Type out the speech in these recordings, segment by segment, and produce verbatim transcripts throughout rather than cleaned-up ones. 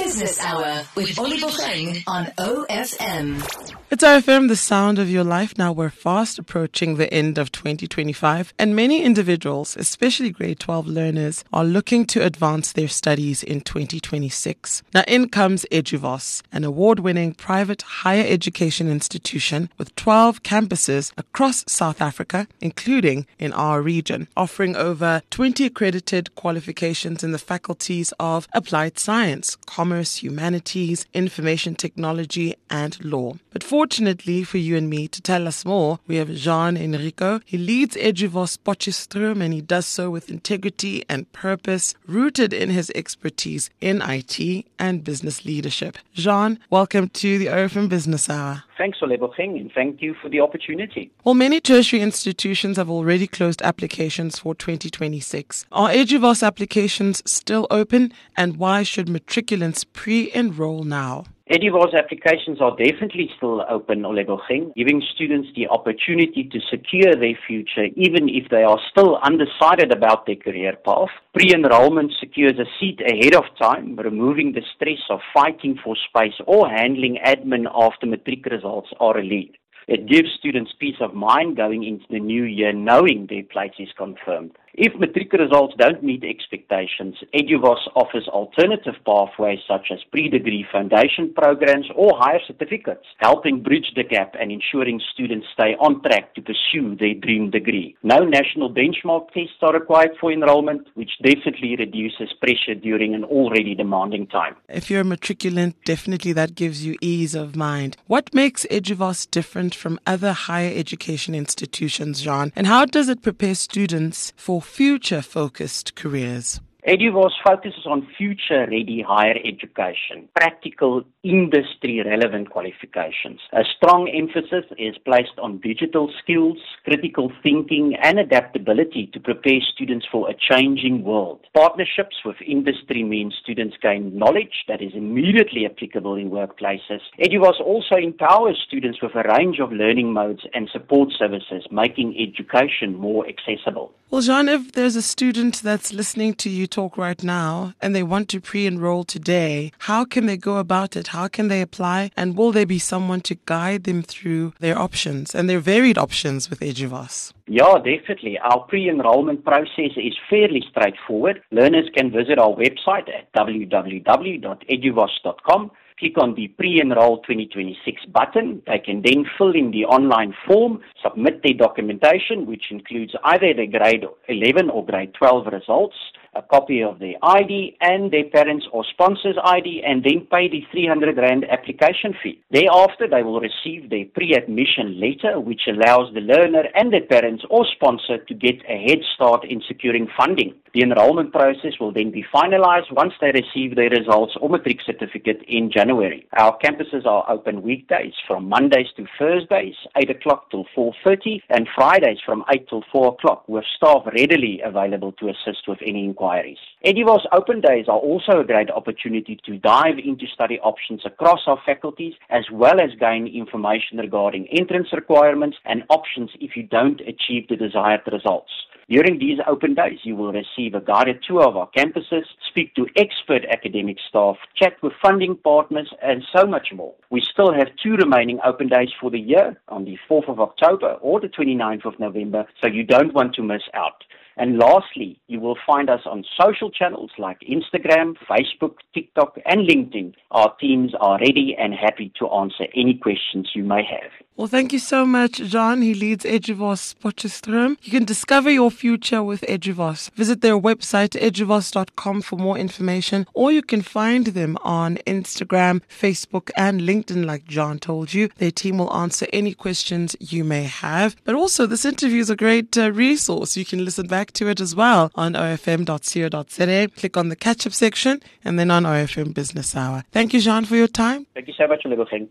Business Hour with Oli Bocheng on O F M. It's O F M, the sound of your life. Now we're fast approaching the end of twenty twenty-five, and many individuals, especially grade twelve learners, are looking to advance their studies in twenty twenty-six. Now in comes Eduvos, an award-winning private higher education institution with twelve campuses across South Africa, including in our region, offering over twenty accredited qualifications in the faculties of applied science, commerce, humanities, information technology, and law. But fortunately for you and me, to tell us more, we have Jean Enrico. He leads Eduvos Potchefstroom, and he does so with integrity and purpose, rooted in his expertise in I T and business leadership. Jean, welcome to the O F M Business Hour. Thanks, Oli Bocheng, and thank you for the opportunity. Well, many tertiary institutions have already closed applications for twenty twenty-six. Are Eduvos applications still open, and why should matriculants pre-enroll now? Eduvos applications are definitely still open, Oli Bocheng, giving students the opportunity to secure their future even if they are still undecided about their career path. Pre-enrollment secures a seat ahead of time, removing the stress of fighting for space or handling admin after matric results are released. It gives students peace of mind going into the new year knowing their place is confirmed. If matric results don't meet expectations, Eduvos offers alternative pathways such as pre-degree foundation programs or higher certificates, helping bridge the gap and ensuring students stay on track to pursue their dream degree. No national benchmark tests are required for enrollment, which definitely reduces pressure during an already demanding time. If you're a matriculant, definitely that gives you ease of mind. What makes Eduvos different from other higher education institutions, Jean, and how does it prepare students for future-focused careers? Eduvos focuses on future-ready higher education, practical, industry-relevant qualifications. A strong emphasis is placed on digital skills, critical thinking, and adaptability to prepare students for a changing world. Partnerships with industry mean students gain knowledge that is immediately applicable in workplaces. Eduvos also empowers students with a range of learning modes and support services, making education more accessible. Well, Jean, if there's a student that's listening to you talk right now and they want to pre-enroll today, how can they go about it? How can they apply? And will there be someone to guide them through their options and their varied options with Eduvos? Yeah, definitely. Our pre-enrollment process is fairly straightforward. Learners can visit our website at w w w dot eduvos dot com. Click on the Pre-Enroll twenty twenty-six button. They can then fill in the online form, submit their documentation, which includes either their grade eleven or grade twelve results, a copy of their I D and their parents' or sponsors' I D, and then pay the three hundred rand application fee. Thereafter, they will receive their pre-admission letter, which allows the learner and their parents or sponsor to get a head start in securing funding. The enrollment process will then be finalized once they receive their results or matric certificate in January. Our campuses are open weekdays from Mondays to Thursdays, eight o'clock till four thirty, and Fridays from eight till four o'clock, with staff readily available to assist with any inquiries. Eduvos Open Days are also a great opportunity to dive into study options across our faculties, as well as gain information regarding entrance requirements and options if you don't achieve the desired results. During these open days, you will receive a guided tour of our campuses, speak to expert academic staff, chat with funding partners, and so much more. We still have two remaining open days for the year, on the fourth of October or the twenty-ninth of November, so you don't want to miss out. And lastly, you will find us on social channels like Instagram, Facebook, TikTok, and LinkedIn. Our teams are ready and happy to answer any questions you may have. Well, thank you so much, Jean. He leads Eduvos Potchefstroom. You can discover your future with Eduvos. Visit their website, eduvos dot com, for more information, or you can find them on Instagram, Facebook, and LinkedIn, like John told you. Their team will answer any questions you may have. But also, this interview is a great uh, resource. You can listen back to it as well on o f m dot co dot z a. Click on the catch-up section and then on O F M Business Hour. Thank you, Jean, for your time. Thank you so much, Oli Bocheng.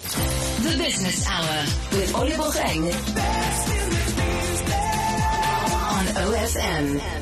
The Business Hour with Oli Bocheng on O F M.